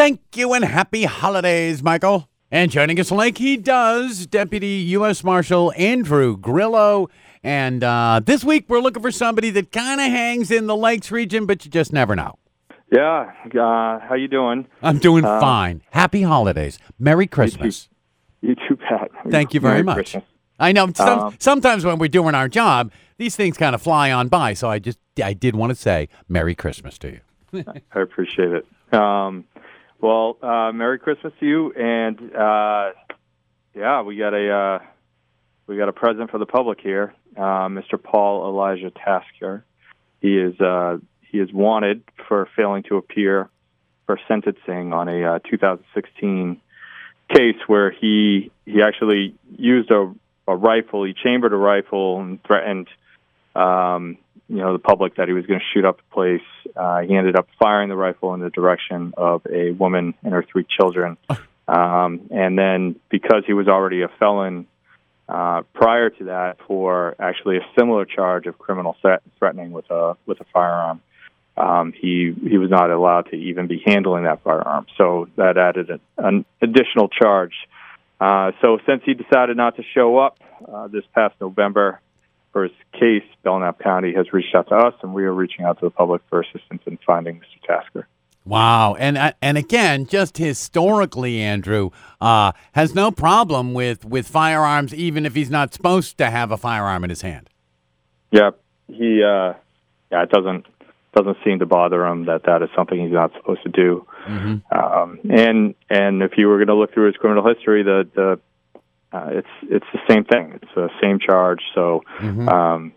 Thank you and happy holidays, Michael. And joining us like he does, Deputy U.S. Marshal Andrew Grillo. And this week we're looking for somebody that kind of hangs in the Lakes region, but you just never know. Yeah, how you doing? I'm doing fine. Happy holidays. Merry Christmas. You too, Pat. Thank you very Merry much. Christmas. I know sometimes when we're doing our job, these things kind of fly on by. So I did want to say Merry Christmas to you. I appreciate it. Merry Christmas to you. And we got a present for the public here. Mr. Paul Elijah Tasker. He is wanted for failing to appear for sentencing on a 2016 case where he actually used a rifle. He chambered a rifle and threatened, the public that he was going to shoot up the place. He ended up firing the rifle in the direction of a woman and her 3 children. And then because he was already a felon prior to that for actually a similar charge of criminal threatening with a firearm, he was not allowed to even be handling that firearm. So that added an additional charge. So since he decided not to show up this past November for his case, Belknap County has reached out to us, and we are reaching out to the public for assistance in finding Mr. Tasker. Wow. And again, just historically, Andrew has no problem with firearms, even if he's not supposed to have a firearm in his hand. Yeah, it doesn't seem to bother him that is something he's not supposed to do. Mm-hmm. And if you were going to look through his criminal history, it's the same thing. It's the same charge. So, mm-hmm.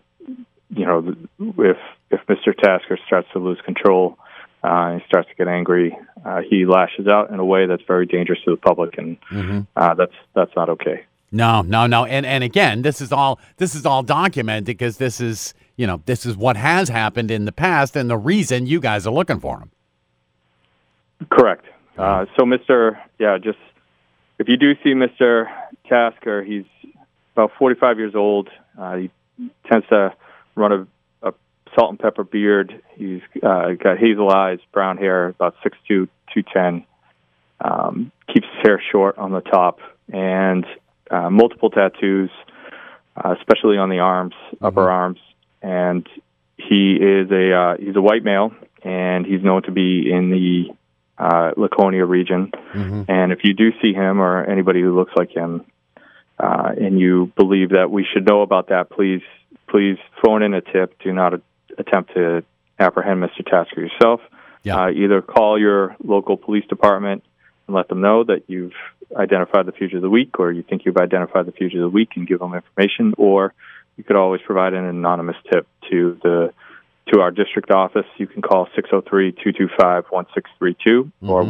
If Mr. Tasker starts to lose control, he starts to get angry, he lashes out in a way that's very dangerous to the public, and mm-hmm. That's not okay. No. And again, this is all documented because this is what has happened in the past and the reason you guys are looking for him. Correct. If you do see Mr. Tasker, he's about 45 years old. He tends to run a salt and pepper beard. He's got hazel eyes, brown hair, about 6'2", 210. Keeps his hair short on the top, and multiple tattoos, especially on the arms, mm-hmm. upper arms. And he is he's a white male, and he's known to be in the Laconia region. Mm-hmm. And if you do see him or anybody who looks like him, and you believe that we should know about that, please phone in a tip. Do not attempt to apprehend Mr. Tasker yourself. Yeah. Either call your local police department and let them know that you've identified the fugitive of the week, or you think you've identified the fugitive of the week, and give them information. Or you could always provide an anonymous tip to our district office. You can call 603-225-1632 mm-hmm. or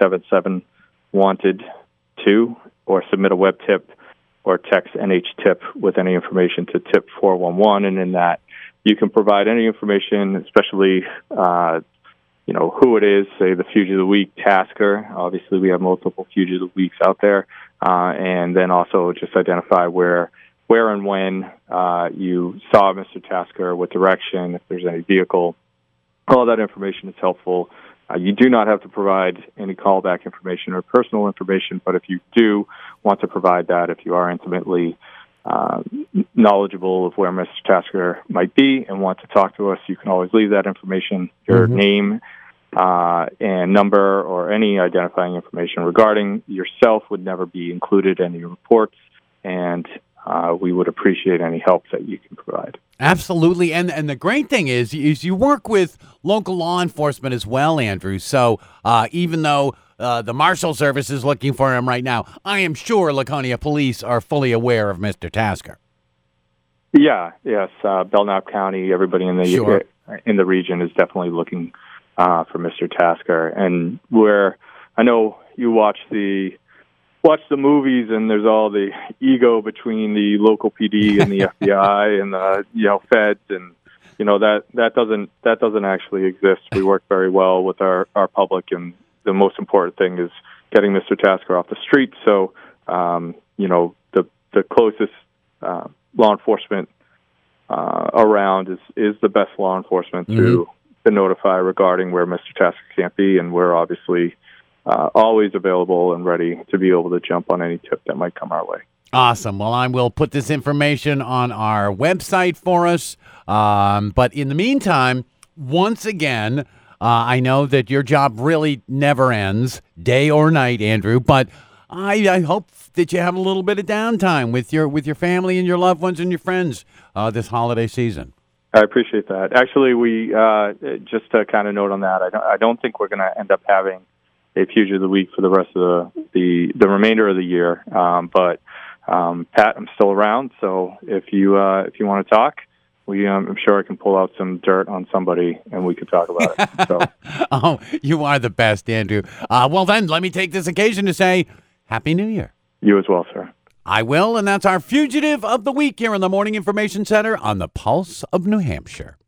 1-877-WANTED-2, or submit a web tip or text NH-TIP with any information to tip 411. And in that, you can provide any information, especially who it is, say the fugitive of the week, Tasker. Obviously, we have multiple fugitive of the weeks out there. And then also just identify where and when you saw Mr. Tasker, what direction, if there's any vehicle. All that information is helpful. You do not have to provide any callback information or personal information, but if you do want to provide that, if you are intimately knowledgeable of where Mr. Tasker might be and want to talk to us, you can always leave that information, your mm-hmm. name and number, or any identifying information regarding yourself would never be included in your reports, and we would appreciate any help that you can provide. Absolutely. And the great thing is you work with local law enforcement as well, Andrew. So even though the Marshal Service is looking for him right now, I am sure Laconia Police are fully aware of Mr. Tasker. Yeah, yes. Belknap County, everybody in the region is definitely looking for Mr. Tasker. And where I know you watch the movies, and there's all the ego between the local PD and the FBI and the feds, and that doesn't actually exist. We work very well with our public, and the most important thing is getting Mr. Tasker off the street. So the closest law enforcement around is the best law enforcement mm-hmm. to notify regarding where Mr. Tasker can't be, and we're obviously always available and ready to be able to jump on any tip that might come our way. Awesome. Well, I will put this information on our website for us. But in the meantime, once again, I know that your job really never ends, day or night, Andrew, but I hope that you have a little bit of downtime with your family and your loved ones and your friends this holiday season. I appreciate that. Actually, we just to kind of note on that, I don't think we're going to end up having a Fugitive of the Week for the rest of the remainder of the year. But Pat, I'm still around, so if you want to talk, I'm sure I can pull out some dirt on somebody and we could talk about it. So. Oh, you are the best, Andrew. Well, then let me take this occasion to say Happy New Year. You as well, sir. I will, and that's our Fugitive of the Week here on the Morning Information Center on the Pulse of New Hampshire.